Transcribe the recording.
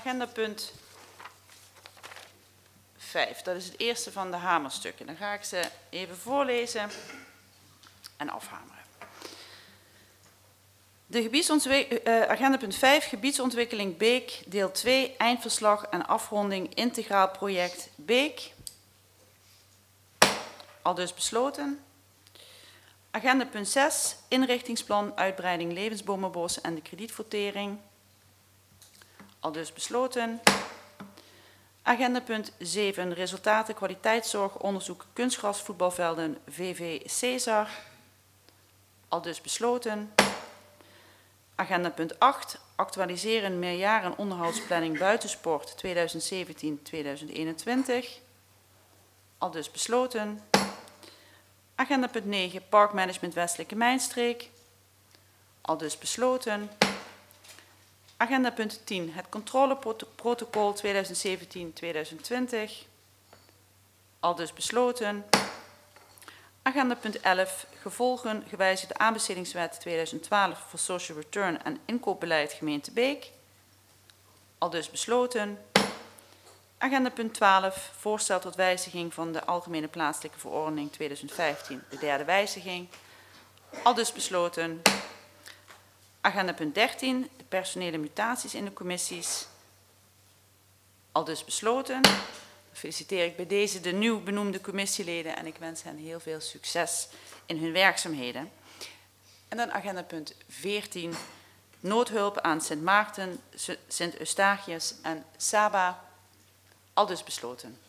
Agenda punt 5. Dat is het eerste van de hamerstukken. Dan ga ik ze even voorlezen en afhameren. Agenda punt 5, gebiedsontwikkeling Beek, deel 2, eindverslag en afronding integraal project Beek. Aldus besloten. Agenda punt 6, inrichtingsplan, uitbreiding levensbomenbos en de kredietvertering. Aldus besloten. Agenda punt 7, resultaten kwaliteitszorg, onderzoek kunstgrasvoetbalvelden VV Cesar. Aldus besloten. Agenda punt 8, actualiseren meerjaren onderhoudsplanning buitensport 2017-2021. Aldus besloten. Agenda punt 9, parkmanagement Westelijke Mijnstreek. Aldus besloten. Agenda punt 10, het controleprotocol 2017-2020. Aldus besloten. Agenda punt 11, gevolgen gewijzigde aanbestedingswet 2012 voor social return en inkoopbeleid gemeente Beek. Aldus besloten. Agenda punt 12, voorstel tot wijziging van de Algemene Plaatselijke Verordening 2015, de derde wijziging. Aldus besloten. Agenda punt 13, de personele mutaties in de commissies. Aldus besloten. Dan feliciteer ik bij deze de nieuw benoemde commissieleden en ik wens hen heel veel succes in hun werkzaamheden. En dan agenda punt 14, noodhulp aan Sint Maarten, Sint Eustachius en Saba. Aldus besloten.